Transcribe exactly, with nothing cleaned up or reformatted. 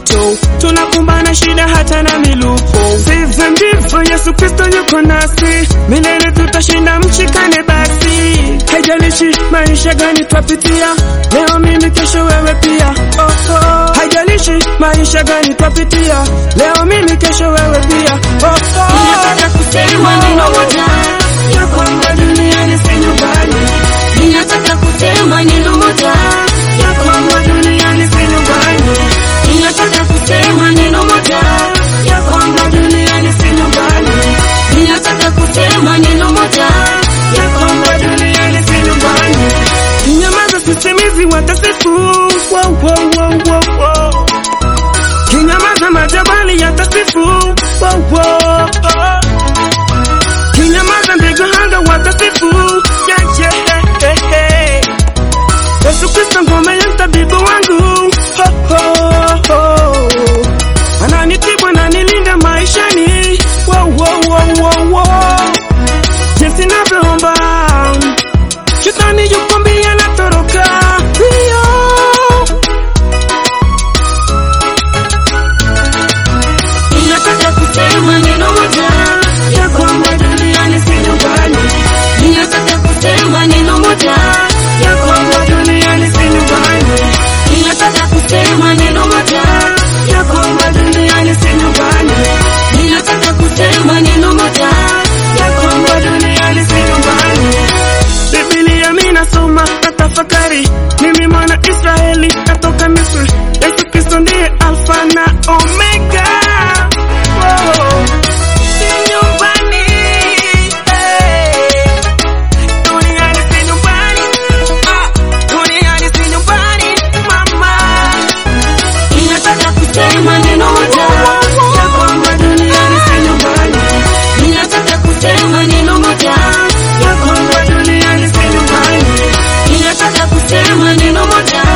mapito, tunakumbana shida hata na miluko. Vivyo ndivyo Yesu Kristo yuko nasi, milele tutashinda, mshikane basi. Haijalishi maisha gani twapitia, leo mimi kesho wewe pia. Oh oh. Haijalishi maisha gani twapitia, leo mimi kesho wewe pia. Oh oh. Ninataka kusema neno moja, ya kwamba duniani si nyumbani. Ninataka kusema neno moja, ya kwamba duniani si nyumbani. Ninataka kusema neno moja, ya kwamba duniani si nyumbani. Ninataka kusema neno moja, ya kwamba duniani si nyumbani. Kinyamaza sisimizi watasifu, wow wow wow wow wow. Kinyamaza majabali yatasifu, wow wow. Kinyamaza ndege hanga watasifu, yeah yeah hey hey. Yesu Kristo ngome ya tabibu wangu, ho ho ho. Ananitibu na nilinda maishani, wow wow wow wow wow. Jinsi navyoomba, shetani yuko mbia na toroka. Ninataka kusema neno moja, ya kwamba duniani si nyumbani. Ninataka kusema neno moja, ya kwamba duniani si nyumbani. Ninataka kusema neno moja, ya kwamba duniani si nyumbani. Ninataka kusema neno moja, ya kwamba duniani si nyumbani. Biblia mimi nasoma na tafakari, mimi mwana Israeli natoka Misri. Yesu Kristo ndiye Alfa na Omega. Oh, si nyumbani, hey. Duniani si nyumbani, ah, duniani si nyumbani, mama. Ninataka kusema neno moja, ya kwamba duniani si nyumbani. Ninataka kusema neno moja, ya kwamba duniani si nyumbani. Ninataka kusema neno moja,